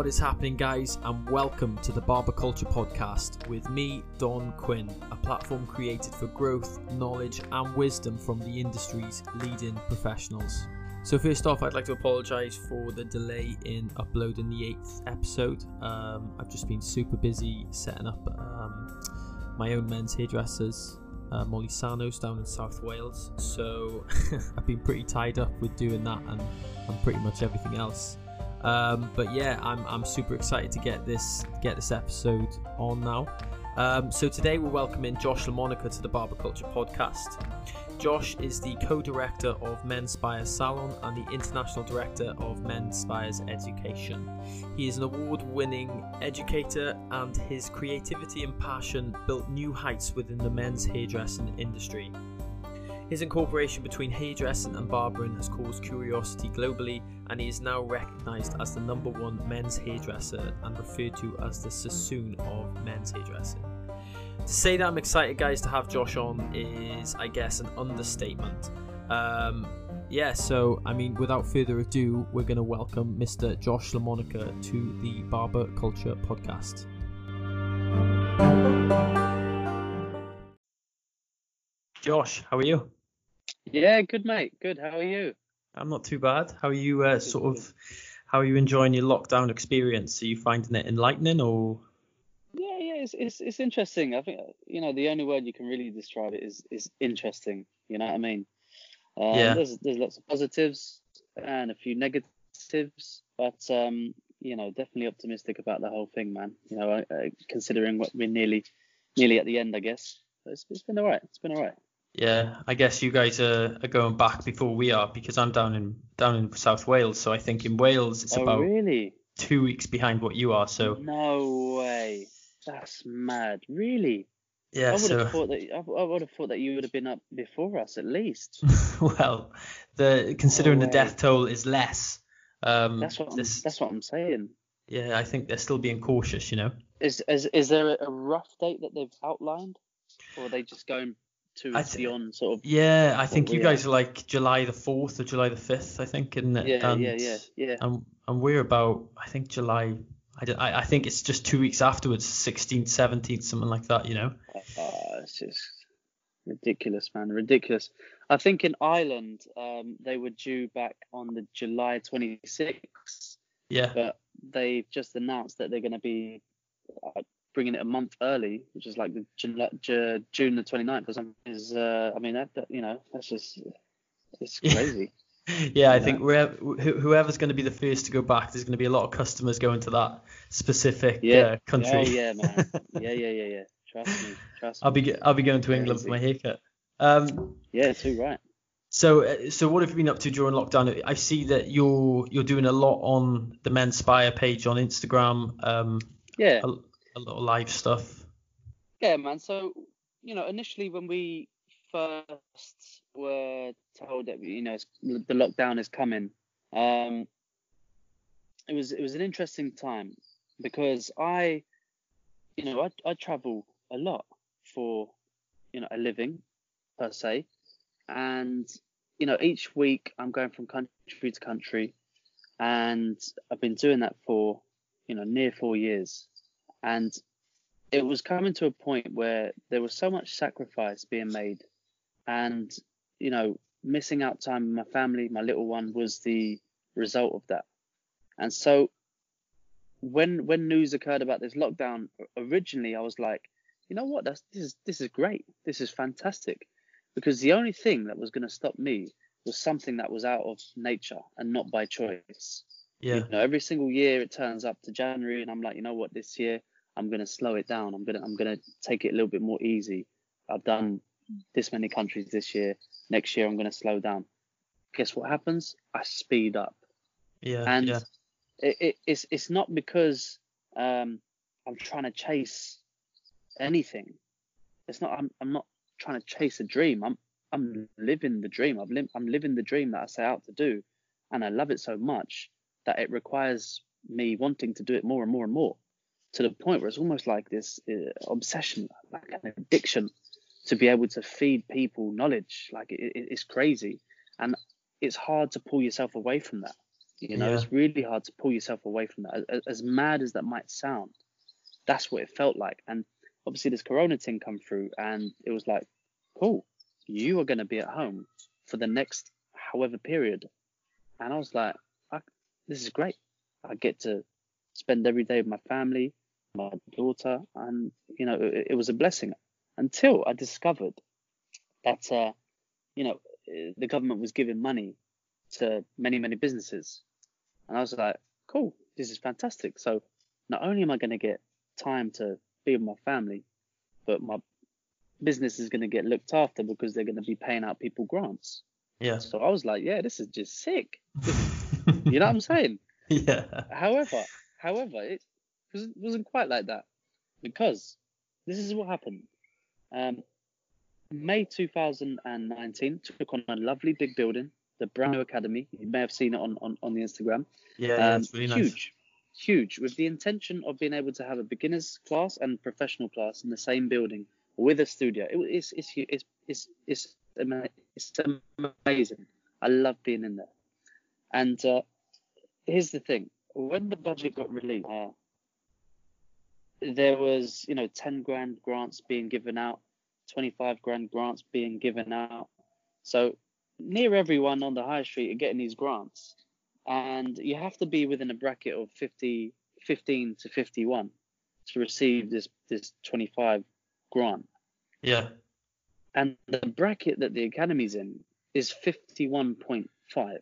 What is happening, guys, and welcome to the Barber Culture Podcast with me, Don Quinn, a platform created for growth, knowledge and wisdom from the industry's leading professionals. So first off, I'd like to apologise for the delay in uploading the 8th episode. I've just been super busy setting up my own men's hairdressers, Molly Sanos, down in South Wales. So I've been pretty tied up with doing that and pretty much everything else. But yeah, I'm super excited to get this episode on now. So today we're welcoming Josh LaMonica to the Barber Culture Podcast. Josh is the co-director of Menspire Salon and the international director of Menspire's Education. He is an award-winning educator, and his creativity and passion built new heights within the men's hairdressing industry. His incorporation between hairdressing and barbering has caused curiosity globally, and he is now recognised as the #1 men's hairdresser and referred to as the Sassoon of men's hairdressing. To say that I'm excited, guys, to have Josh on is, I guess, an understatement. So, I mean, without further ado, we're going to welcome Mr. Josh LaMonica to the Barber Culture Podcast. Josh, how are you? Yeah, good, mate. Good. How are you? I'm not too bad. How are you? How are you enjoying your lockdown experience? Are you finding it enlightening, or? Yeah. It's interesting. I think the only word you can really describe it is interesting. You know what I mean? Yeah. There's lots of positives and a few negatives, but definitely optimistic about the whole thing, man. Considering what we're nearly at the end, I guess. But it's been alright. Yeah, I guess you guys are going back before we are, because I'm down in South Wales. So I think in Wales it's about really? 2 weeks behind what you are. So No way. That's mad. Really? yeah. I would have thought that you would have been up before us at least. Well, considering the death toll is less. That's what I'm saying. Yeah, I think they're still being cautious. Is there a rough date that they've outlined, or are they just going beyond sort of? Yeah, I think you guys are like July the 4th or July the 5th, I think, isn't it? Yeah. And we're about, I think, July. I think it's just 2 weeks afterwards, 16th, 17th, something like that. It's just ridiculous, man. Ridiculous. I think in Ireland, they were due back on the July 26th. Yeah. But they've just announced that they're going to be bringing it a month early, which is like the June the 29th or something. That's just, it's crazy. Yeah, I think whoever's going to be the first to go back, there's going to be a lot of customers going to that specific country. Oh yeah, man. Yeah. Trust me. I'll be going to England for my haircut. Yeah, too right. So what have you been up to during lockdown? I see that you're doing a lot on the Menspire page on Instagram. A lot of live stuff. Yeah, man. So initially when we first were told that the lockdown is coming, it was an interesting time, because I travel a lot for a living per se, and each week I'm going from country to country, and I've been doing that for near 4 years, and it was coming to a point where there was so much sacrifice being made, and missing out time with my family, my little one, was the result of that. And so when news occurred about this lockdown, originally I was like, you know what, this is great, this is fantastic, because the only thing that was going to stop me was something that was out of nature and not by choice. Yeah. Every single year it turns up to January and I'm like, you know what, this year I'm going to slow it down. I'm going to take it a little bit more easy. I've done this many countries this year. Next year I'm going to slow down. Guess what happens? I speed up. Yeah. And yeah. It's not because I'm trying to chase anything. It's not. I'm not trying to chase a dream. I'm living the dream. I'm living the dream that I set out to do, and I love it so much that it requires me wanting to do it more and more and more, to the point where it's almost like this obsession, like an addiction, to be able to feed people knowledge. Like it's crazy, and it's hard to pull yourself away from that. You know, Yeah. it's really hard to pull yourself away from that. As mad as that might sound, that's what it felt like. And obviously this Corona thing come through, and it was like, cool, you are going to be at home for the next however period. And I was like, fuck, this is great. I get to spend every day with my family, my daughter, and you know, it was a blessing until I discovered that the government was giving money to many businesses, and I was like, cool, this is fantastic. So not only am I going to get time to be with my family, but my business is going to get looked after because they're going to be paying out people grants. Yeah. So I was like, yeah, this is just sick. You know what I'm saying? Yeah. However, it wasn't quite like that, because this is what happened. May 2019 took on a lovely big building, the Brano Academy. You may have seen it on the Instagram. Yeah, it's really nice. Huge, with the intention of being able to have a beginners class and professional class in the same building with a studio. It's amazing. I love being in there. And here's the thing: when the budget got released, there was 10 grand grants being given out, 25 grand grants being given out. So near everyone on the high street are getting these grants, and you have to be within a bracket of 15 to 51 to receive this 25 grant. Yeah. And the bracket that the academy's in is 51.5.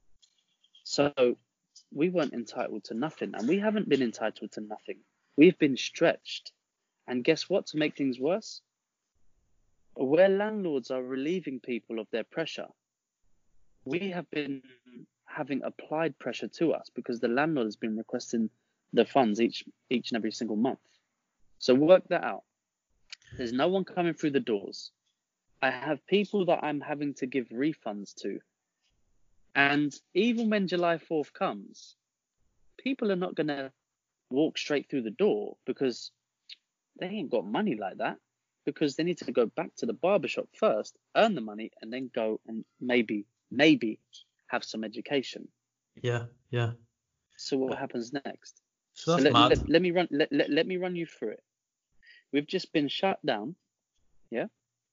So we weren't entitled to nothing, and we haven't been entitled to nothing. We've been stretched. And guess what? To make things worse, where landlords are relieving people of their pressure, we have been having applied pressure to us, because the landlord has been requesting the funds each and every single month. So work that out. There's no one coming through the doors. I have people that I'm having to give refunds to. And even when July 4th comes, people are not going to walk straight through the door, because they ain't got money like that, because they need to go back to the barbershop first, earn the money, and then go and maybe have some education. Yeah. So what happens next? So that's mad. Let me run you through it. We've just been shut down, yeah?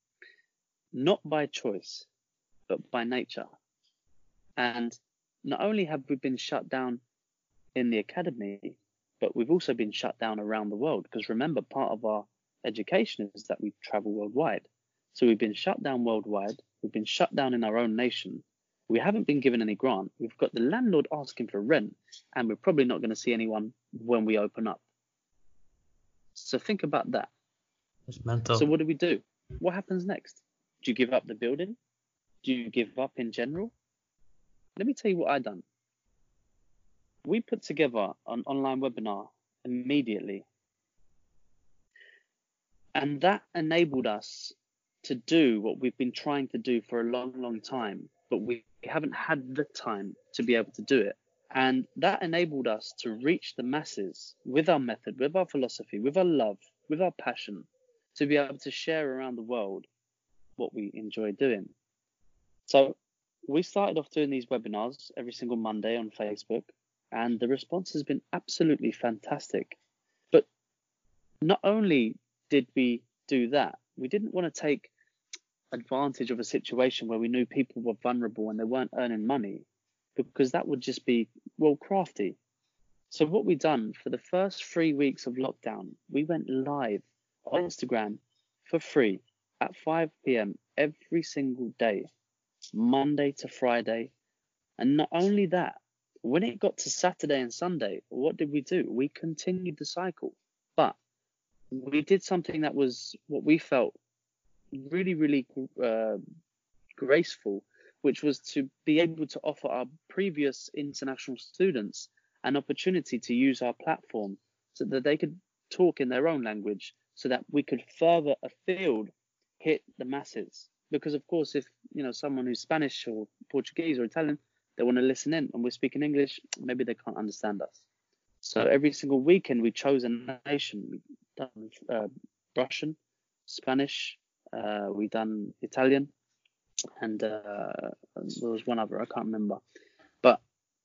Not by choice, but by nature. And not only have we been shut down in the academy, but we've also been shut down around the world, because remember, part of our education is that we travel worldwide. So we've been shut down worldwide. We've been shut down in our own nation. We haven't been given any grant. We've got the landlord asking for rent, and we're probably not going to see anyone when we open up. So think about that. It's mental. So what do we do? What happens next? Do you give up the building? Do you give up in general? Let me tell you what I done. We put together an online webinar immediately. And that enabled us to do what we've been trying to do for a long time, but we haven't had the time to be able to do it. And that enabled us to reach the masses with our method, with our philosophy, with our love, with our passion, to be able to share around the world what we enjoy doing. So we started off doing these webinars every single Monday on Facebook, and the response has been absolutely fantastic. But not only did we do that, we didn't want to take advantage of a situation where we knew people were vulnerable and they weren't earning money, because that would just be, well, crafty. So what we done for the first 3 weeks of lockdown, we went live on Instagram for free at 5 p.m. every single day, Monday to Friday. And not only that, when it got to Saturday and Sunday, what did we do? We continued the cycle, but we did something that was what we felt really graceful, which was to be able to offer our previous international students an opportunity to use our platform so that they could talk in their own language, so that we could further afield hit the masses. Because of course, if someone who's Spanish or Portuguese or Italian, they want to listen in and we're speaking English, maybe they can't understand us. So every single weekend we chose a nation. We've done Russian, Spanish, we done Italian, and there was one other, I can't remember. But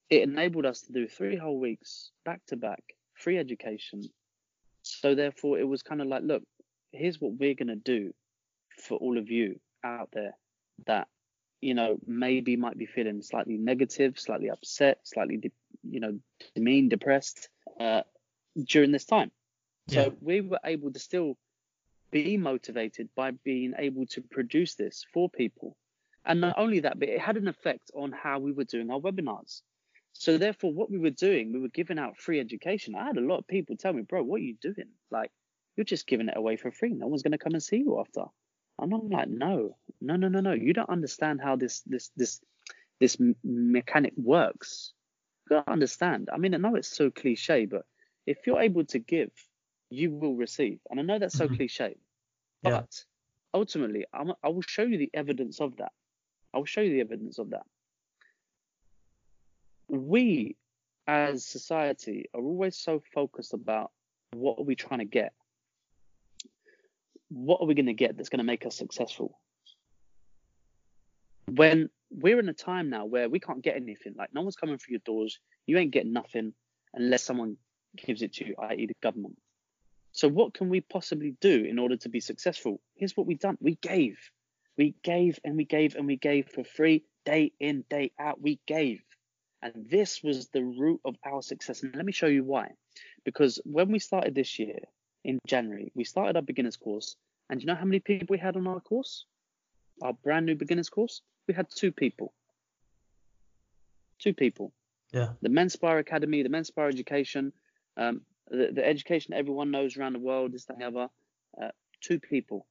it enabled us to do 3 whole weeks back to back, free education. So therefore, it was kind of like, look, here's what we're going to do for all of you out there that, you know, maybe might be feeling slightly negative, slightly upset, slightly, demeaned, depressed during this time. So we were able to still be motivated by being able to produce this for people. And not only that, but it had an effect on how we were doing our webinars. So therefore, what we were doing, we were giving out free education. I had a lot of people tell me, bro, what are you doing? Like, you're just giving it away for free. No one's going to come and see you after. And I'm like, no. You don't understand how this mechanic works. You got to understand. I mean, I know it's so cliche, but if you're able to give, you will receive. And I know that's so cliche, but ultimately, I will show you the evidence of that. We as society are always so focused about what are we trying to get? What are we going to get that's going to make us successful? When we're in a time now where we can't get anything, like no one's coming through your doors, you ain't getting nothing unless someone gives it to you, i.e. the government. So what can we possibly do in order to be successful? Here's what we've done. We gave for free, day in, day out. We gave. And this was the root of our success. And let me show you why. Because when we started this year, in January, we started our beginner's course. And you know how many people we had on our course? Our brand new beginner's course? We had 2 people. 2 people. Yeah. The Menspire Academy, the Menspire Education, the education everyone knows around the world, this, that, and the other. 2 people.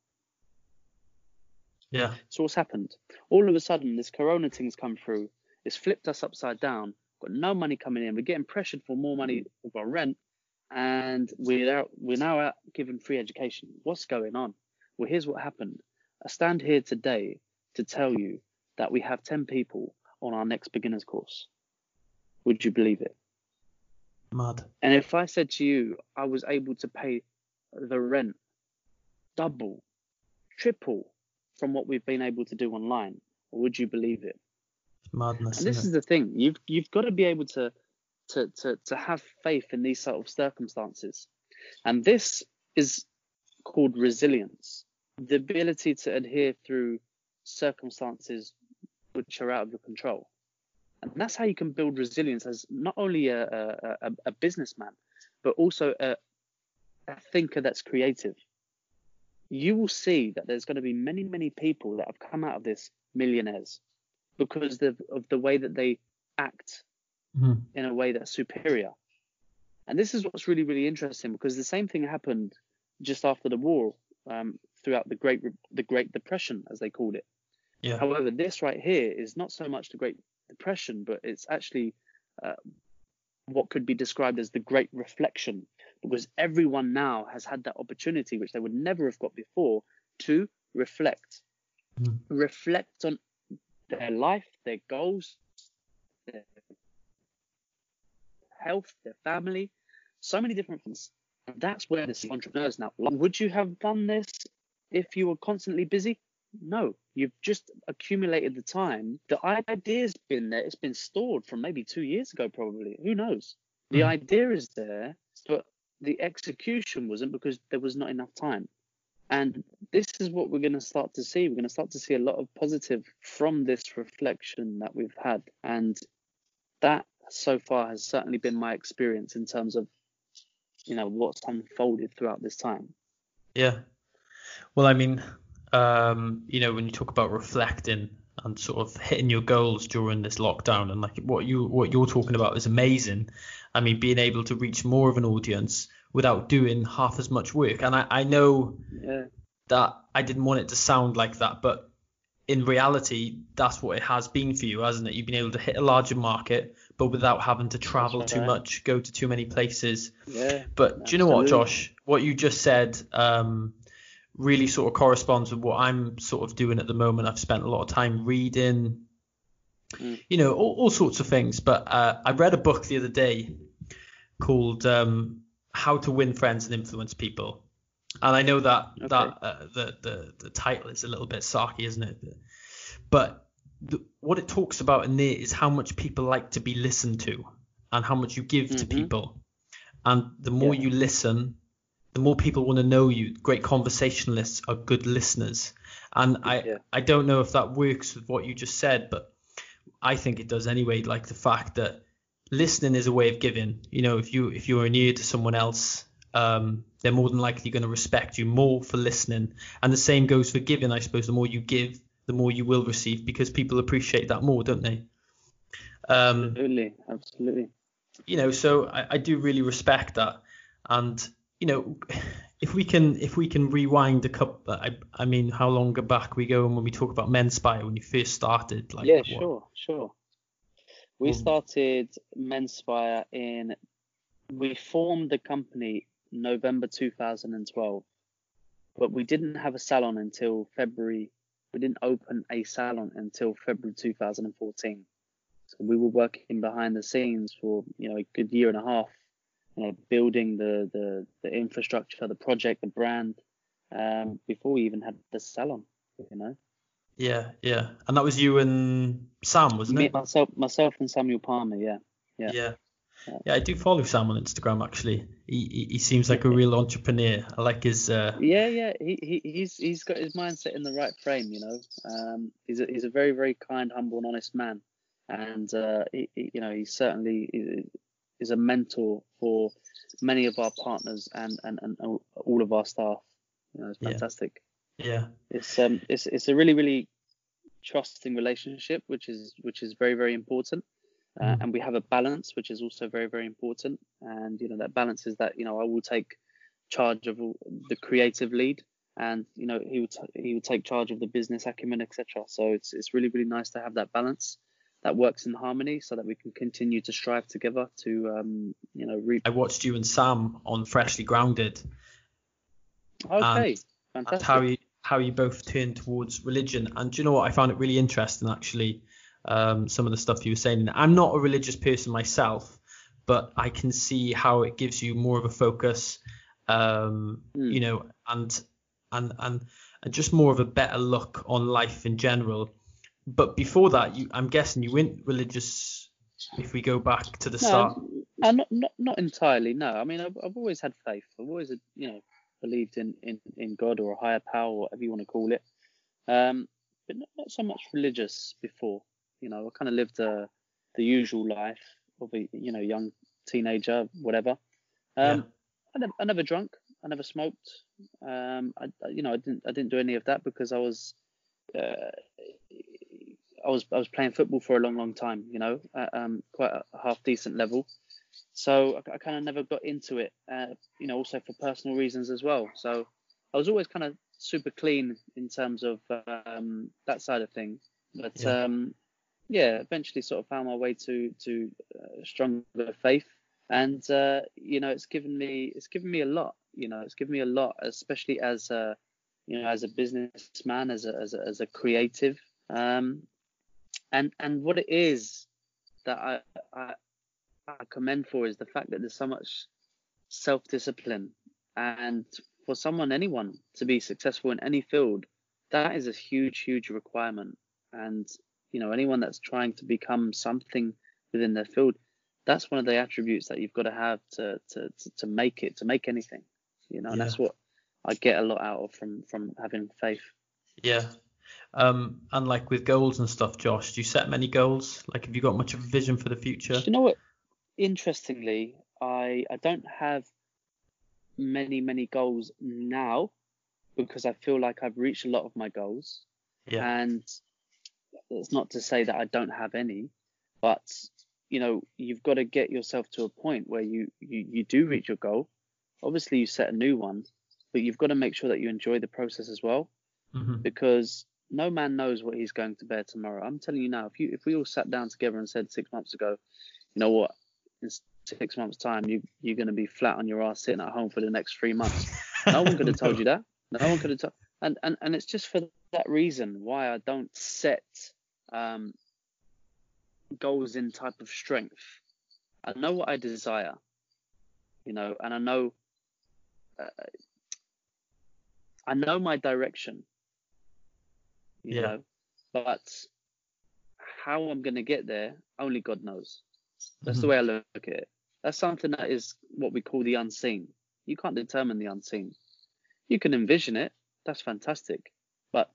Yeah. So what's happened? All of a sudden, this corona thing's come through. It's flipped us upside down. Got no money coming in. We're getting pressured for more money for our rent. And we're now out giving free education. What's going on? Well, here's what happened. I stand here today to tell you that we have 10 people on our next beginner's course. Would you believe it? Mad. And if I said to you, I was able to pay the rent double, triple from what we've been able to do online, would you believe it? Madness. And this is the thing. You've got to be able to have faith in these sort of circumstances. And this is called resilience. The ability to adhere through circumstances which are out of your control. And that's how you can build resilience as not only a businessman, but also a thinker that's creative. You will see that there's going to be many, many people that have come out of this millionaires because of the way that they act in a way that's superior. And this is what's really, really interesting, because the same thing happened just after the war, throughout the Great Depression, as they called it. Yeah. However, this right here is not so much the Great Depression, but it's actually what could be described as the Great Reflection, because everyone now has had that opportunity, which they would never have got before, to reflect. Reflect on their life, their goals, their health, their family, so many different things. And that's where the entrepreneurs now. Would you have done this if you were constantly busy? No, you've just accumulated the time. The idea's been there. It's been stored from maybe 2 years ago, probably. Who knows? The idea is there, but the execution wasn't, because there was not enough time. And this is what we're going to start to see. We're going to start to see a lot of positive from this reflection that we've had. And that so far has certainly been my experience in terms of, what's unfolded throughout this time. Yeah. Well, I mean, when you talk about reflecting and sort of hitting your goals during this lockdown, and like what you're talking about is amazing. I mean, being able to reach more of an audience without doing half as much work. And I know that I didn't want it to sound like that, but in reality, that's what it has been for you, hasn't it? You've been able to hit a larger market, but without having to travel too much, go to too many places. Yeah. But do you know what, Josh? What you just said really sort of corresponds with what I'm sort of doing at the moment. I've spent a lot of time reading, all sorts of things. But I read a book the other day called How to Win Friends and Influence People. And I know that the title is a little bit sarky, isn't it? But what it talks about in there is how much people like to be listened to and how much you give to people. And the more you listen, the more people want to know you. Great conversationalists are good listeners. And I don't know if that works with what you just said, but I think it does anyway. Like the fact that listening is a way of giving. You know, if you're an ear to someone else, they're more than likely going to respect you more for listening. And the same goes for giving, I suppose. The more you give, the more you will receive, because people appreciate that more, don't they? Absolutely. You know, so I do really respect that. And you know, if we can rewind a couple, I mean, how long back we go when we talk about Menspire when you first started? Like, Yeah, what? sure. We started Menspire we formed the company November 2012, but we didn't have a salon until February. We didn't open a salon until February 2014. So we were working behind the scenes for, you know, a good year and a half, you know, building the infrastructure, the project, the brand, before we even had the salon, you know. Yeah. And that was you and Sam, wasn't it? Myself and Samuel Palmer, yeah. Yeah, I do follow Sam on Instagram actually. He seems like a real entrepreneur. I like his. He's got his mindset in the right frame, you know. He's a very, very kind, humble, and honest man, and he certainly is a mentor for many of our partners and all of our staff. You know, it's fantastic. Yeah. It's a really, really trusting relationship, which is very, very important. And we have a balance, which is also very, very important. And, you know, that balance is that, you know, I will take charge of the creative lead, and, you know, he would take charge of the business acumen, etc. So it's really, really nice to have that balance that works in harmony, so that we can continue to strive together to, you know, reap. I watched you and Sam on Freshly Grounded. Okay, fantastic. And how you both turned towards religion. And do you know what? I found it really interesting, actually. Some of the stuff you were saying. I'm not a religious person myself, but I can see how it gives you more of a focus, you know, and just more of a better look on life in general. But before that, I'm guessing you weren't religious. If we go back to the start, not entirely. No, I mean, I've always had faith. I've always, you know, believed in God or a higher power, whatever you want to call it. But not so much religious before. You know, I kind of lived the usual life of a, you know, young teenager, whatever. I never drunk. I never smoked. I didn't do any of that because I was playing football for a long time. You know, at quite a half decent level. So I kind of never got into it. You know, also for personal reasons as well. So I was always kind of super clean in terms of that side of things. But eventually sort of found my way to stronger faith, and you know, it's given me a lot. You know, it's given me a lot, especially as you know, as a businessman, as a creative, and what it is that I commend for is the fact that there's so much self-discipline, and for anyone to be successful in any field, that is a huge requirement. And you know, anyone that's trying to become something within their field, that's one of the attributes that you've got to have to make it, to make anything, you know. And that's what I get a lot out of from having faith. Yeah. And like with goals and stuff, Josh, do you set many goals? Like, have you got much of a vision for the future? You know what? Interestingly, I don't have many goals now, because I feel like I've reached a lot of my goals. Yeah. And it's not to say that I don't have any, but you know, you've got to get yourself to a point where you do reach your goal. Obviously, you set a new one, but you've got to make sure that you enjoy the process as well, because no man knows what he's going to bear tomorrow. I'm telling you now, if we all sat down together and said 6 months ago, you know what, in 6 months' time, you're going to be flat on your ass sitting at home for the next 3 months. No one could have told you that. No one could have told. And it's just for that reason why I don't set goals in type of strength. I know what I desire, you know, and I know my direction, you know, but how I'm going to get there, only God knows. That's the Mhm. way I look at it. That's something that is what we call the unseen. You can't determine the unseen. You can envision it. That's fantastic. But,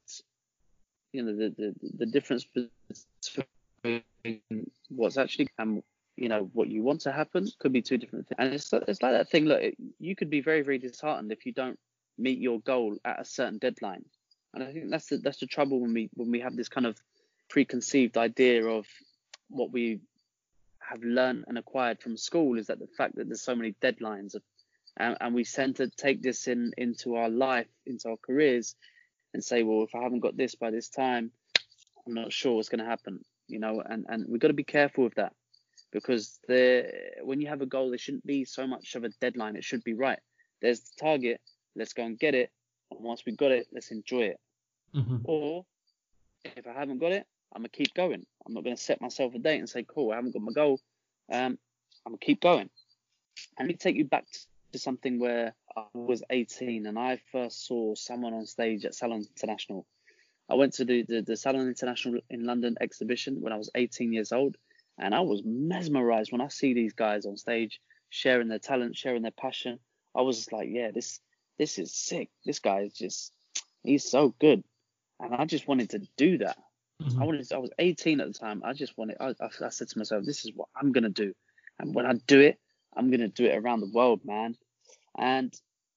the difference between what's actually and, what you want to happen could be two different things. And it's like that thing. Look, you could be very, very disheartened if you don't meet your goal at a certain deadline. And I think that's the trouble when we have this kind of preconceived idea of what we have learned and acquired from school, is that the fact that there's so many deadlines, and we tend to take this into our life, into our careers, and say, well, if I haven't got this by this time, I'm not sure what's going to happen, and we've got to be careful with that, because when you have a goal, there shouldn't be so much of a deadline. It should be, right, there's the target, let's go and get it, and once we've got it, let's enjoy it. Mhm. Or if I haven't got it, I'm going to keep going. I'm not going to set myself a date and say, cool, I haven't got my goal. I'm going to keep going. And let me take you back to something where I was 18 and I first saw someone on stage at Salon International. I went to the Salon International in London exhibition when I was 18 years old, and I was mesmerized when I see these guys on stage sharing their talent, sharing their passion. I was just like, yeah, this is sick. This guy is he's so good. And I just wanted to do that. Mhm. I was 18 at the time. I said to myself, this is what I'm going to do. And when I do it, I'm going to do it around the world, man. And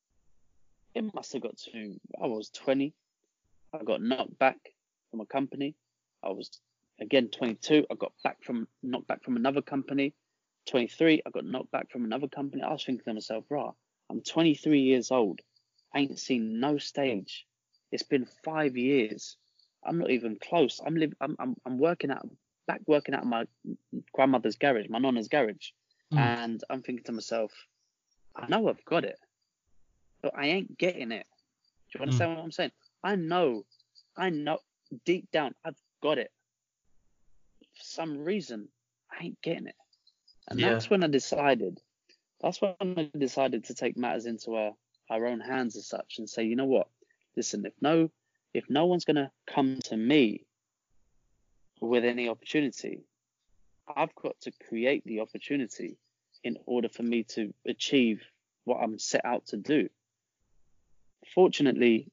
it must have got to, I was 20. I got knocked back from a company. I was, again, 22. I got knocked back from another company. 23, I got knocked back from another company. I was thinking to myself, rah, I'm 23 years old. I ain't seen no stage. It's been 5 years. I'm not even close. I'm working out my grandmother's garage, my nonna's garage. Mm. And I'm thinking to myself, I know I've got it, but I ain't getting it. Do you understand what I'm saying? I know deep down I've got it. For some reason, I ain't getting it. And Yeah. that's when I decided to take matters into our own hands as such, and say, you know what? Listen, if no one's going to come to me with any opportunity, I've got to create the opportunity in order for me to achieve what I'm set out to do. Fortunately,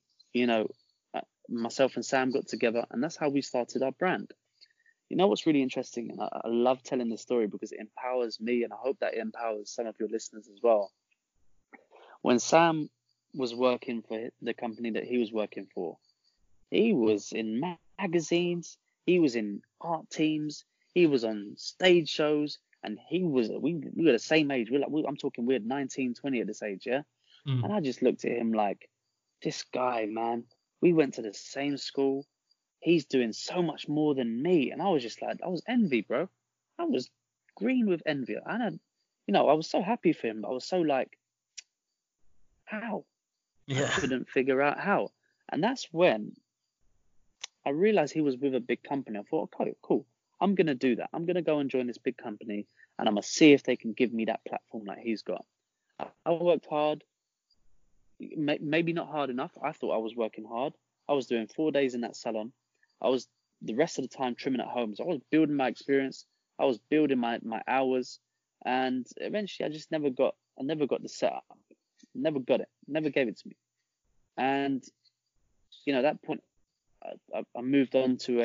myself and Sam got together, and that's how we started our brand. You know what's really interesting, and I love telling this story because it empowers me, and I hope that it empowers some of your listeners as well. When Sam was working for the company that he was working for, he was in magazines, he was in art teams, he was on stage shows, and we were the same age. I'm talking we're 19, 20 at this age, yeah? Mm. And I just looked at him like, this guy, man, we went to the same school. He's doing so much more than me. And I was just like, I was envy, bro. I was green with envy. And I was so happy for him. I was so like, how? Yeah. I couldn't figure out how. And that's when I realized he was with a big company. I thought, okay, cool. I'm going to do that. I'm going to go and join this big company, and I'm going to see if they can give me that platform that he's got. I worked hard. Maybe not hard enough. I thought I was working hard. I was doing 4 days in that salon. I was the rest of the time trimming at home. So I was building my experience. I was building my hours. And eventually I never got the setup. Never got it. Never gave it to me. And, at that point, I moved on to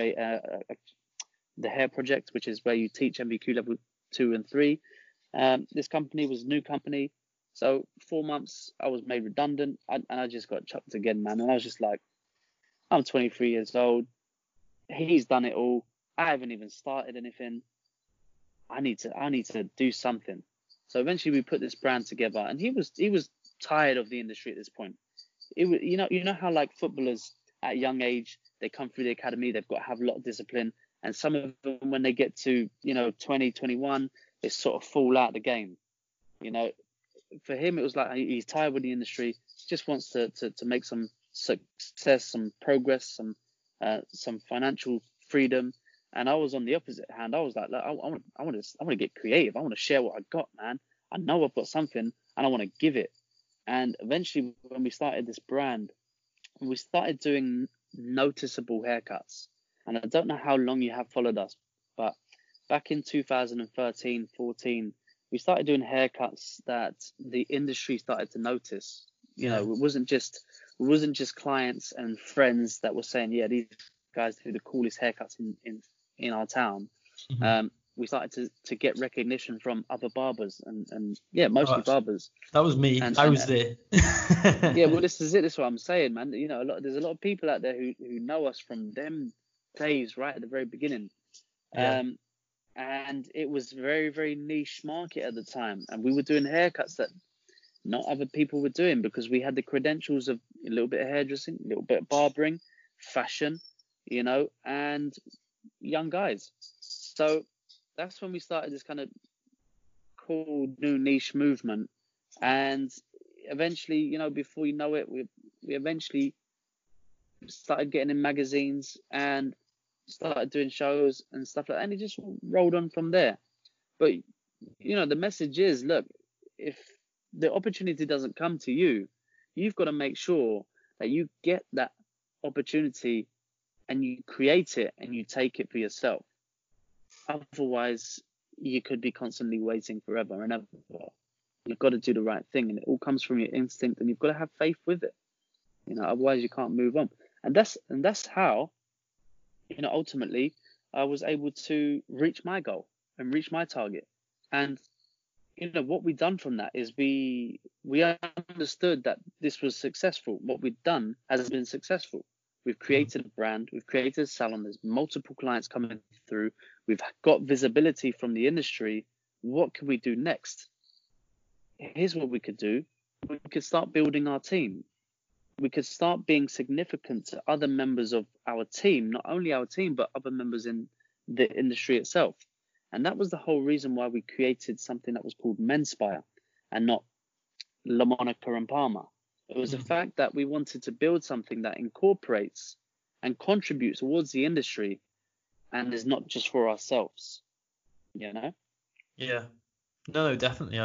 the hair project, which is where you teach MVQ level 2 and 3. This company was a new company. So 4 months, I was made redundant, and I just got chucked again, man. And I was just like, I'm 23 years old. He's done it all. I haven't even started anything. I need to do something. So eventually we put this brand together, and he was tired of the industry at this point. It was, you know how like footballers at a young age, they come through the academy, they've got to have a lot of discipline, and some of them, when they get to 20, 21, they sort of fall out of the game. For him, it was like he's tired with the industry. He just wants to make some success, some progress, some financial freedom. And I was on the opposite hand. I was like, look, I want to get creative. I want to share what I got, man. I know I've got something, and I want to give it. And eventually, when we started this brand, we started doing noticeable haircuts. And I don't know how long you have followed us, but back in 2013, 14, we started doing haircuts that the industry started to notice. You know, it wasn't just clients and friends that were saying, yeah, these guys do the coolest haircuts in our town. We started to get recognition from other barbers and mostly barbers. That was me. I was there. Yeah, well, this is it. This is what I'm saying, man. You know, there's a lot of people out there who know us from them days, right at the very beginning. Yeah. And it was very, very niche market at the time. And we were doing haircuts that not other people were doing because we had the credentials of a little bit of hairdressing, a little bit of barbering, fashion, you know, and young guys. So that's when we started this kind of cool new niche movement. And eventually, you know, before you know it, we eventually started getting in magazines and started doing shows and stuff like that, and it just rolled on from there. But you know, the message is, look, if the opportunity doesn't come to you, you've got to make sure that you get that opportunity and you create it and you take it for yourself. Otherwise, you could be constantly waiting forever and ever. You've got to do the right thing, and it all comes from your instinct, and you've got to have faith with it. You know, otherwise you can't move on. And that's how, you know, ultimately I was able to reach my goal and reach my target. And you know what we've done from that is we understood that this was successful. What we've done has been successful. We've created a brand, we've created a salon, there's multiple clients coming through, we've got visibility from the industry. What can we do next? Here's what we could do. We could start building our team. We could start being significant to other members of our team, not only our team, but other members in the industry itself. And that was the whole reason why we created something that was called Menspire and not La Monica and Palmer. It was the fact that we wanted to build something that incorporates and contributes towards the industry and is not just for ourselves, you know? Yeah. No, definitely.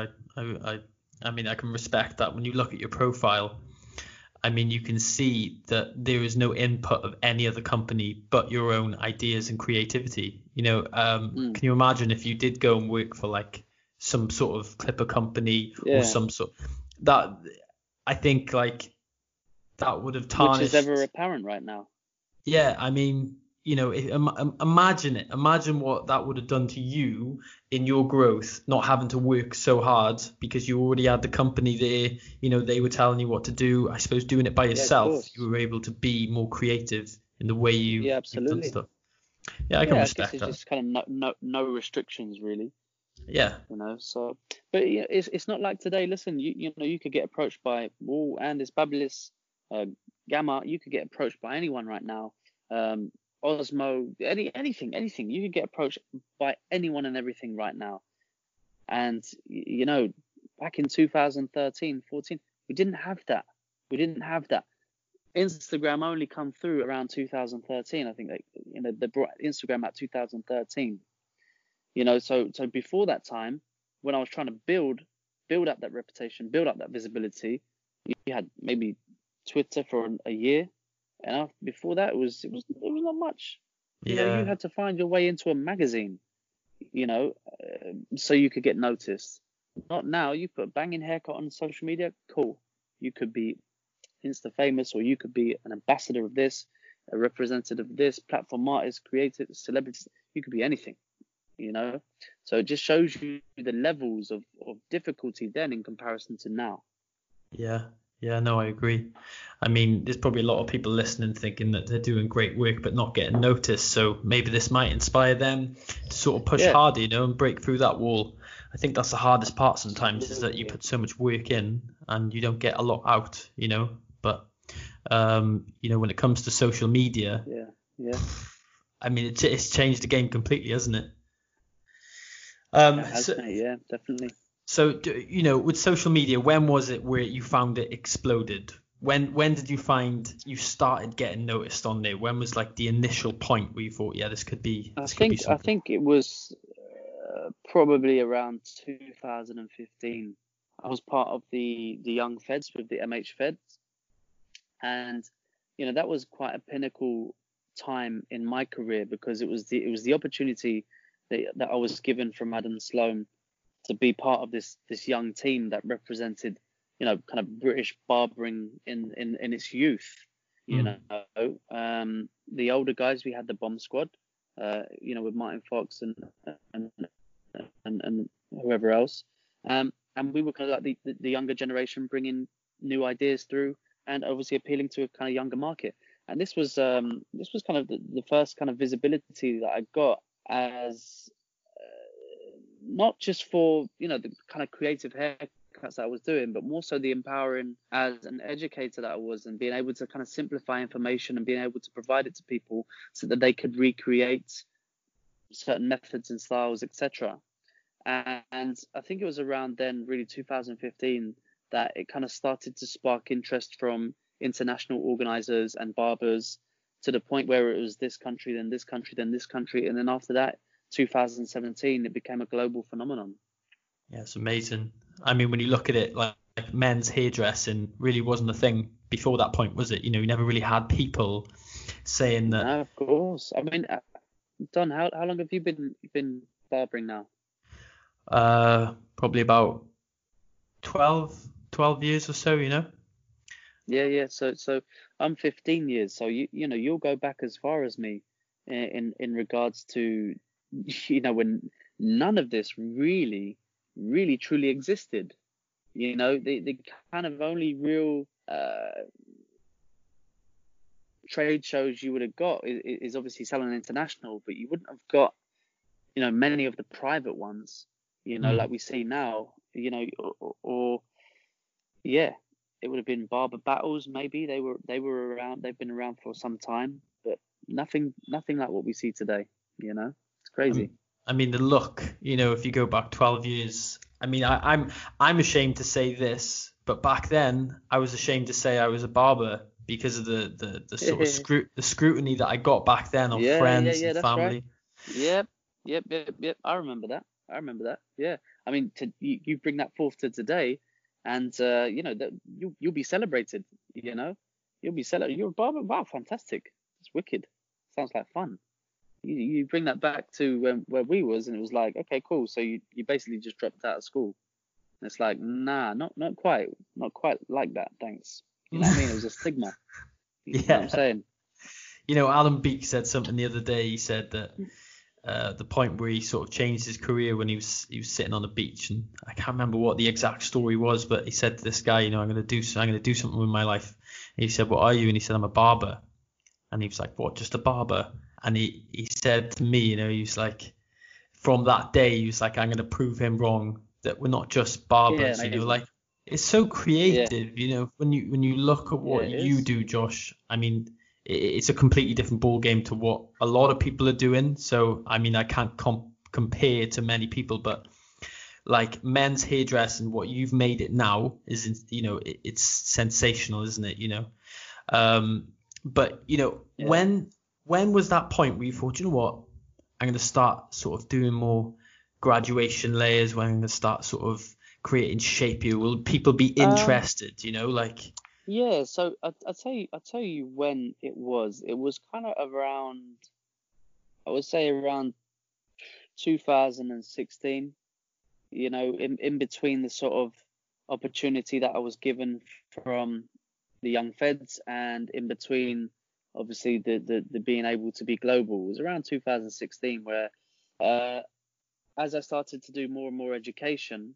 I mean, I can respect that. When you look at your profile, I mean, you can see that there is no input of any other company but your own ideas and creativity. You know, can you imagine if you did go and work for like some sort of clipper company or some sort that, I think like that would have tarnished. Which is ever apparent right now. Yeah, I mean, you know, imagine it. Imagine what that would have done to you in your growth, not having to work so hard because you already had the company there. You know, they were telling you what to do. I suppose doing it by yourself, you were able to be more creative in the way you've done stuff. Yeah, I can respect that. It's just kind of no restrictions really. Yeah. You know, so, but yeah, it's not like today. Listen, you know, you could get approached by Wall and this Babyliss, Gamma. You could get approached by anyone right now. Osmo, anything. You could get approached by anyone and everything right now. And, you know, back in 2013, 14, we didn't have that. Instagram only come through around 2013. I think they brought Instagram out 2013. You know, so before that time, when I was trying to build up that reputation, build up that visibility, you had maybe Twitter for a year. And before that, it was not much. You know, you had to find your way into a magazine, you know, so you could get noticed. Not now. You put a banging haircut on social media, cool. You could be Insta famous, or you could be an ambassador of this, a representative of this, platform artist, creative, celebrities. You could be anything, you know. So it just shows you the levels of difficulty then in comparison to now. Yeah, no, I agree. I mean, there's probably a lot of people listening thinking that they're doing great work but not getting noticed. So maybe this might inspire them to sort of push harder, you know, and break through that wall. I think that's the hardest part sometimes, is that you put so much work in and you don't get a lot out, you know. But, you know, when it comes to social media, I mean, it's changed the game completely, hasn't it? Yeah, definitely. So, you know, with social media, when was it where you found it exploded? When did you find you started getting noticed on there? When was like the initial point where you thought, yeah, this could be something? I think it was probably around 2015. I was part of the Young Feds with the MH Feds. And, you know, that was quite a pinnacle time in my career because it was the opportunity that I was given from Adam Sloan to be part of this young team that represented, kind of British barbering in its youth. The older guys, we had the Bomb Squad, with Martin Fox and whoever else, and we were kind of like the younger generation, bringing new ideas through, and obviously appealing to a kind of younger market. And this was kind of the first kind of visibility that I got as not just for the kind of creative haircuts that I was doing, but more so the empowering as an educator that I was, and being able to kind of simplify information and being able to provide it to people so that they could recreate certain methods and styles, etc. And I think it was around then, really 2015, that it kind of started to spark interest from international organizers and barbers, to the point where it was this country, then this country, then this country, and then after that, 2017, it became a global phenomenon. Yeah, it's amazing. I mean, when you look at it, like men's hairdressing really wasn't a thing before that point, was it? You never really had people saying that. No, of course. I mean, Don, how long have you been barbering now? Probably about 12 years or so, Yeah. So I'm 15 years. So you'll go back as far as me in regards to when none of this really truly existed. The kind of only real trade shows you would have got is obviously Salon International, but you wouldn't have got many of the private ones, like we see now, or it would have been barber battles. Maybe they were around. They've been around for some time, but nothing like what we see today. It's crazy. I mean, the look. If you go back 12 years. I mean, I'm ashamed to say this, but back then I was ashamed to say I was a barber because of the sort of the scrutiny that I got back then of friends and family. Right. Yep. I remember that. Yeah. I mean, you bring that forth to today. And that you'll be celebrated. You'll be celebrated. You're a barber. Wow, fantastic! It's wicked. Sounds like fun. You bring that back to where we was, and it was like, okay, cool. So you basically just dropped out of school. And it's like, nah, not quite like that. Thanks. You know what I mean? It was a stigma. You know what I'm saying? Alan Beak said something the other day. He said that. The point where he sort of changed his career when he was sitting on the beach, and I can't remember what the exact story was, but he said to this guy, I'm going to do something with my life. And he said, what are you? And he said, I'm a barber. And he was like, what, just a barber? And he said to me, he was like, from that day, he was like, I'm going to prove him wrong, that we're not just barbers. Like it's so creative. When you look at what you do, Josh. I mean, it's a completely different ball game to what a lot of people are doing. So, I mean, I can't compare to many people, but like men's hairdressing, what you've made it now is, it's sensational, isn't it? But when was that point where you thought, you know what, I'm going to start sort of doing more graduation layers, when I'm going to start sort of creating shape you? Will people be interested, Yeah, so I'll tell you when it was. It was kind of around, I would say around 2016. In between the sort of opportunity that I was given from the Young Feds, and in between, obviously the being able to be global. It was around 2016 where, as I started to do more and more education,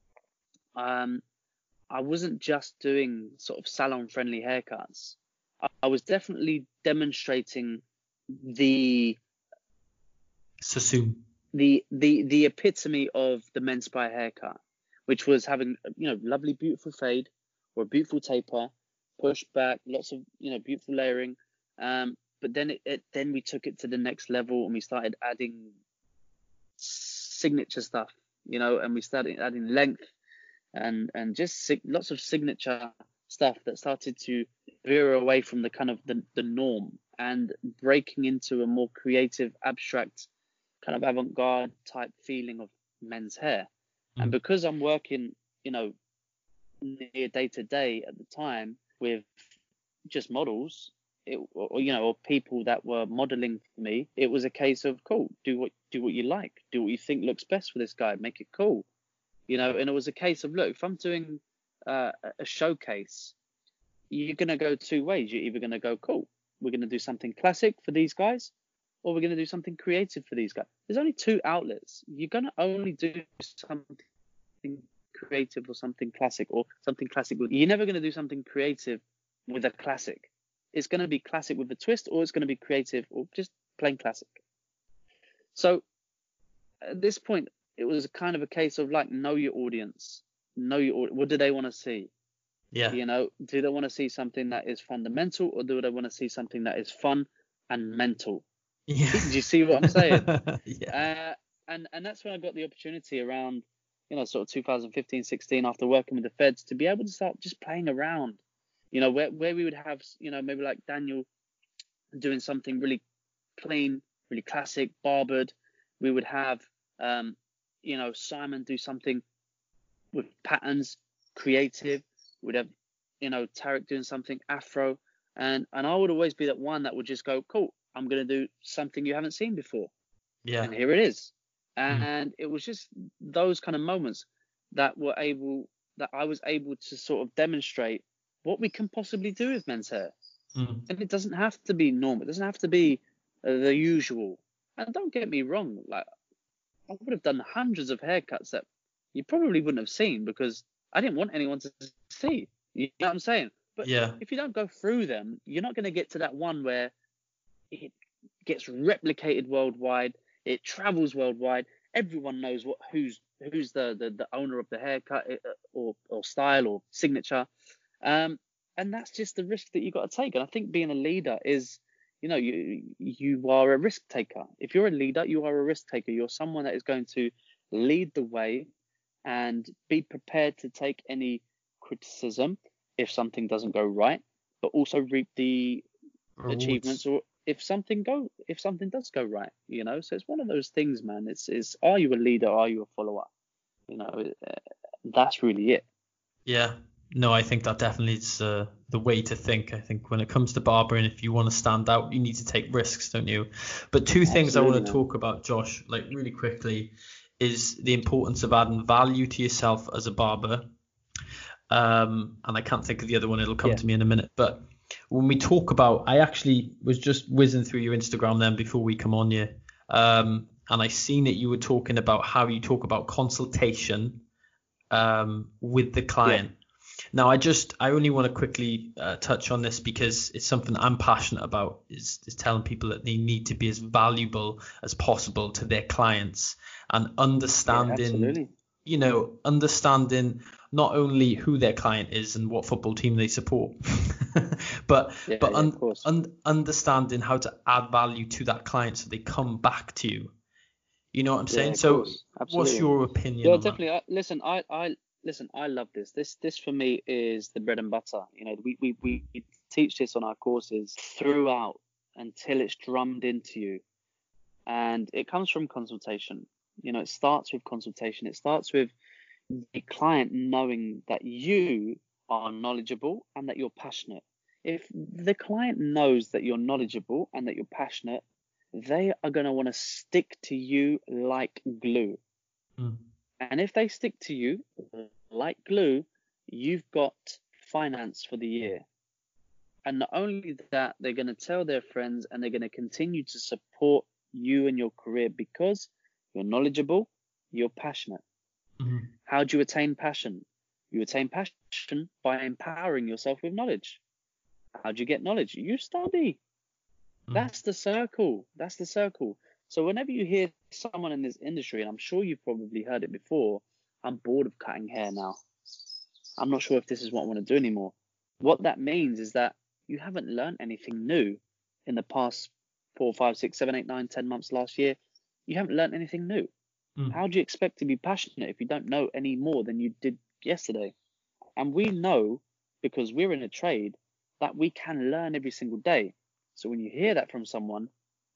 I wasn't just doing sort of salon-friendly haircuts. I was definitely demonstrating the Sassoon. The epitome of the men's spy haircut, which was having lovely beautiful fade or a beautiful taper, push back, lots of beautiful layering. But then we took it to the next level, and we started adding signature stuff, and we started adding length. And just lots of signature stuff that started to veer away from the kind of the norm, and breaking into a more creative, abstract, kind of avant-garde type feeling of men's hair. And because I'm working, near day to day at the time with just models, or people that were modeling for me, it was a case of cool, do what you like, do what you think looks best for this guy, make it cool, and it was a case of, look, if I'm doing a showcase, you're going to go two ways. You're either going to go, cool, we're going to do something classic for these guys, or we're going to do something creative for these guys. There's only two outlets. You're going to only do something creative or something classic, or something classic. You're never going to do something creative with a classic. It's going to be classic with a twist, or it's going to be creative or just plain classic. So at this point, it was kind of a case of like, know your audience. What do they want to see? Yeah. Do they want to see something that is fundamental, or do they want to see something that is fun and mental? Yeah. Do you see what I'm saying? Yeah. And that's when I got the opportunity around, sort of 2015, 16, after working with the Feds, to be able to start just playing around, where we would have, maybe like Daniel doing something really clean, really classic, barbered. We would have, Simon do something with patterns, creative. We'd have, Tarek doing something Afro. And I would always be that one that would just go, cool, I'm going to do something you haven't seen before. Yeah. And here it is. And it was just those kind of moments that I was able to sort of demonstrate what we can possibly do with men's hair. And it doesn't have to be normal. It doesn't have to be the usual. And don't get me wrong, like, I would have done hundreds of haircuts that you probably wouldn't have seen, because I didn't want anyone to see. You know what I'm saying? But if you don't go through them, you're not going to get to that one where it gets replicated worldwide. It travels worldwide. Everyone knows who's the owner of the haircut or style or signature. And that's just the risk that you got to take. And I think being a leader is, you are a risk taker. If you're a leader, you are a risk taker. You're someone that is going to lead the way and be prepared to take any criticism if something doesn't go right, but also reap the achievements, or if something does go right, So it's one of those things, man. It's are you a leader? Are you a follower? That's really it. Yeah. No, I think that definitely is the way to think. I think when it comes to barbering, if you want to stand out, you need to take risks, don't you? But two things I want to talk about, Josh, like really quickly, is the importance of adding value to yourself as a barber. And I can't think of the other one. It'll come to me in a minute. But when we talk about, I actually was just whizzing through your Instagram then before we come on here. And I seen that you were talking about how you talk about consultation with the client. Yeah. Now, I only want to quickly touch on this because it's something I'm passionate about, is telling people that they need to be as valuable as possible to their clients, and understanding, understanding not only who their client is and what football team they support, but understanding how to add value to that client so they come back to you. You know what I'm saying? So what's your opinion on definitely. That? Listen, I love this. This for me is the bread and butter. We teach this on our courses throughout until it's drummed into you. And it comes from consultation. It starts with consultation. It starts with the client knowing that you are knowledgeable and that you're passionate. If the client knows that you're knowledgeable and that you're passionate, they are going to want to stick to you like glue. And if they stick to you like glue, you've got finance for the year. And not only that, they're going to tell their friends, and they're going to continue to support you in your career because you're knowledgeable, you're passionate. How do you attain passion? You attain passion by empowering yourself with knowledge. How do you get knowledge? You study. That's the circle. So whenever you hear someone in this industry, and I'm sure you've probably heard it before, I'm bored of cutting hair now. I'm not sure if this is what I want to do anymore. What that means is that you haven't learned anything new in the past 4, 5, 6, 7, 8, 9, 10 months last year. You haven't learned anything new. How do you expect to be passionate if you don't know any more than you did yesterday? And we know, because we're in a trade, that we can learn every single day. So when you hear that from someone,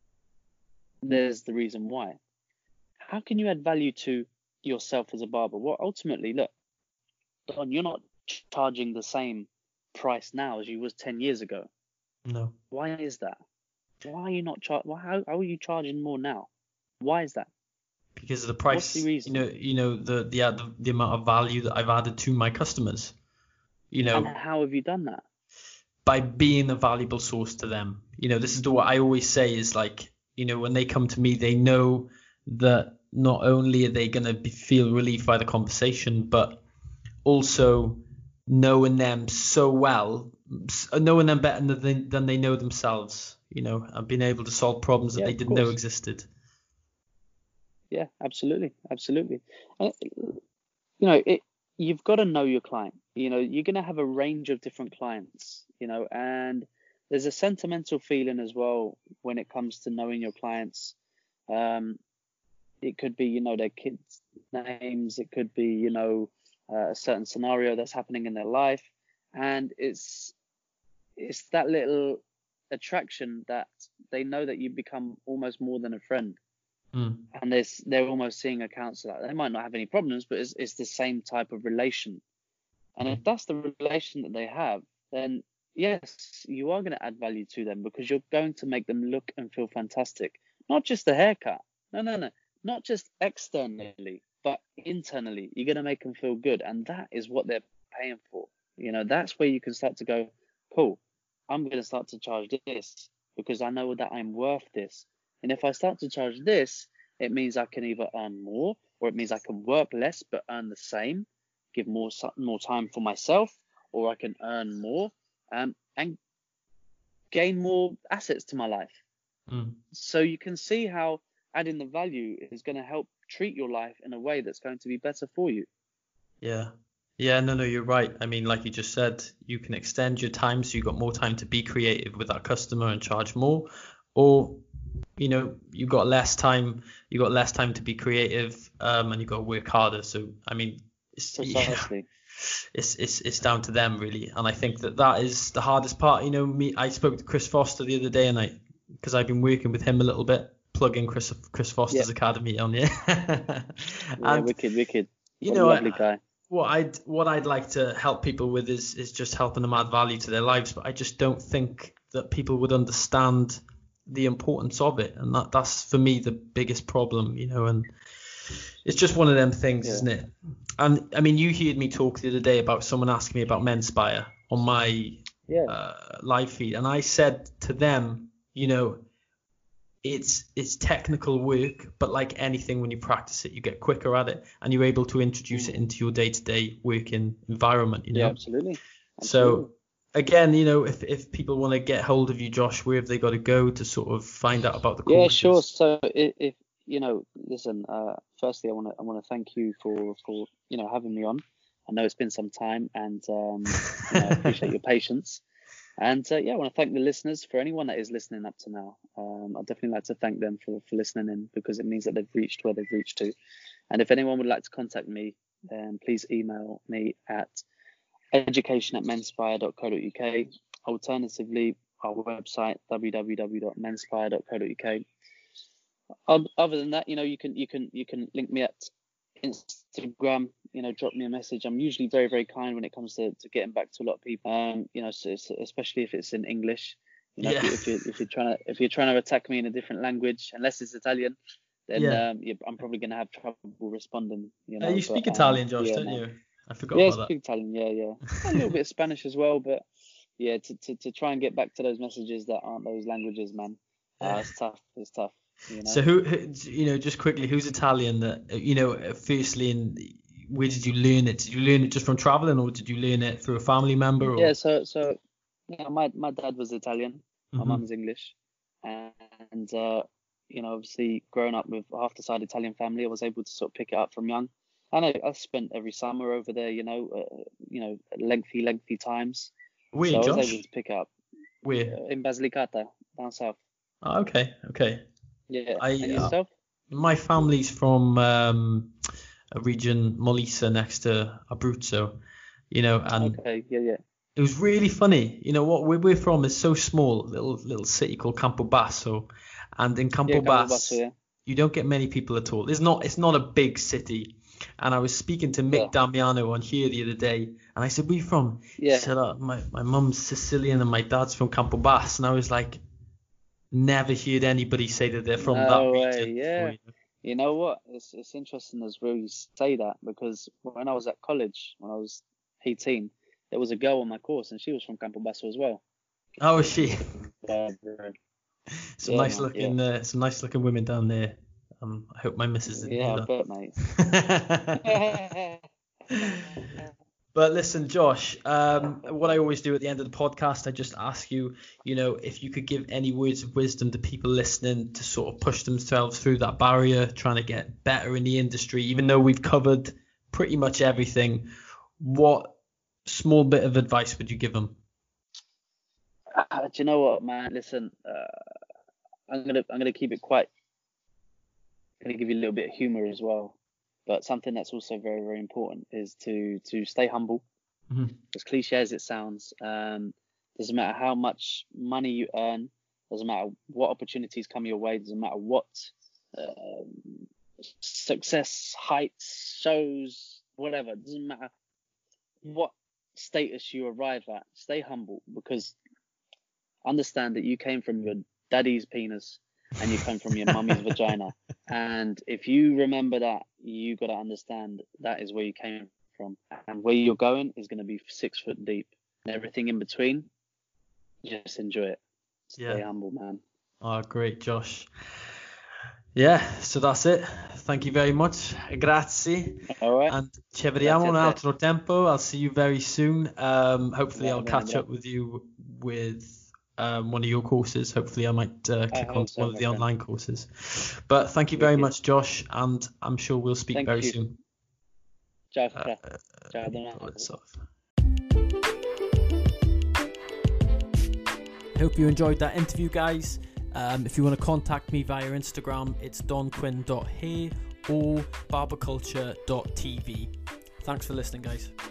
there's the reason why. How can you add value to yourself as a barber? Well, ultimately, look, Don, you're not charging the same price now as you was 10 years ago. No. Why is that? Why are you not how are you charging more now? Why is that? Because of the What's price, the reason? the amount of value that I've added to my customers, And how have you done that? by being a valuable source to them. This is what I always say is like, when they come to me, they know that not only are they going to feel relief by the conversation, but also knowing them so well, knowing them better than they know themselves, and being able to solve problems that Yeah, they of didn't know course. existed. Yeah, absolutely. And, you've got to know your client. You're going to have a range of different clients, and there's a sentimental feeling as well when it comes to knowing your clients. It could be, their kids' names. It could be, a certain scenario that's happening in their life. And it's that little attraction that they know that you become almost more than a friend. And they're almost seeing a counselor. They might not have any problems, but it's the same type of relation. And if that's the relation that they have, then yes, you are going to add value to them, because you're going to make them look and feel fantastic. Not just the haircut. No. Not just externally, but internally. You're going to make them feel good. And that is what they're paying for. That's where you can start to go, cool, I'm going to start to charge this because I know that I'm worth this. And if I start to charge this, it means I can either earn more, or it means I can work less but earn the same, give more time for myself, or I can earn more and gain more assets to my life. So you can see how adding the value is going to help treat your life in a way that's going to be better for you. Yeah. No, you're right. I mean, like you just said, you can extend your time so you've got more time to be creative with that customer and charge more, or you've got less time to be creative, and you've got to work harder. So I mean, Precisely. It's down to them really, and I think that is the hardest part. I spoke to Chris Foster the other day, and because I've been working with him a little bit, plugging Chris Foster's Academy on you. And wicked. Lovely guy. What I'd like to help people with is just helping them add value to their lives, but I just don't think that people would understand the importance of it, and that's for me the biggest problem, and it's just one of them things, isn't it? And I mean, you heard me talk the other day about someone asking me about Menspire on my live feed, and I said to them, it's technical work, but like anything, when you practice it, you get quicker at it, and you're able to introduce it into your day-to-day working environment. Yeah, absolutely. So again, if people want to get hold of you, Josh, where have they got to go to sort of find out about the courses? Yeah, sure. So if listen, firstly, I want to thank you for having me on. I know it's been some time, and I appreciate your patience. And I want to thank the listeners, for anyone that is listening up to now. I'd definitely like to thank them for listening in, because it means that they've reached where they've reached to. And if anyone would like to contact me, then please email me at education@menspire.co.uk. Alternatively, our website, www.menspire.co.uk. Other than that, you can link me at Instagram. Drop me a message. I'm usually very, very kind when it comes to getting back to a lot of people. So especially if it's in English. If you're trying to attack me in a different language, unless it's Italian, then I'm probably going to have trouble responding. You speak Italian, Josh, don't you? I forgot about that. Yeah, I speak Italian. Yeah. A little bit of Spanish as well, but to try and get back to those messages that aren't those languages, man, it's tough. It's tough. So who just quickly, who's Italian that firstly, where did you learn it? Did you learn it just from traveling, or did you learn it through a family member? Or? Yeah, so my dad was Italian, my mum's English, and obviously growing up with half the side Italian family, I was able to sort of pick it up from young. And I spent every summer over there, lengthy times. Where, so Josh? I was able to pick it up. Where? In Basilicata, down south. Oh, okay. Yeah. And yourself? My family's from a region, Molise, next to Abruzzo, and okay, yeah. It was really funny. What we're from is so small, little city called Campobasso, and in Campobasso, you don't get many people at all. It's not a big city, And I was speaking to Mick Damiano on here the other day, and I said, "Where you from?" Yeah. He said, my mum's Sicilian and my dad's from Campobasso. And I was like, never heard anybody say that they're from that region. Yeah. You know what? It's interesting as well you say that, because when I was at college, when I was 18, there was a girl on my course, and she was from Campobasso as well. Oh, was she? Some Yeah, nice looking women down there. I hope my missus didn't hear that. I bet, mate. But listen, Josh, what I always do at the end of the podcast, I just ask you, if you could give any words of wisdom to people listening to sort of push themselves through that barrier, trying to get better in the industry, even though we've covered pretty much everything. What small bit of advice would you give them? Do you know what, man? Listen, I'm gonna keep it quite. I'm gonna give you a little bit of humor as well, but something that's also very, very important is to stay humble. Mm-hmm. As cliche as it sounds, doesn't matter how much money you earn, doesn't matter what opportunities come your way, doesn't matter what success, heights, shows, whatever. Doesn't matter what status you arrive at. Stay humble, because understand that you came from your daddy's penis and you come from your mummy's vagina. And if you remember that, you got to understand that is where you came from. And where you're going is going to be 6 foot deep. And everything in between, just enjoy it. Stay humble, man. Oh, great, Josh. Yeah, so that's it. Thank you very much. Grazie. All right. And ci vediamo un altro tempo. I'll see you very soon. Hopefully I'll catch up with you with one of your courses. Hopefully I might kick on to one of the online courses. But thank you very much, Josh, and I'm sure we'll speak very soon. Ciao. Ciao. Hope you enjoyed that interview, guys. If you want to contact me via Instagram, it's donquin.hair or barberculture.tv. Thanks for listening, guys.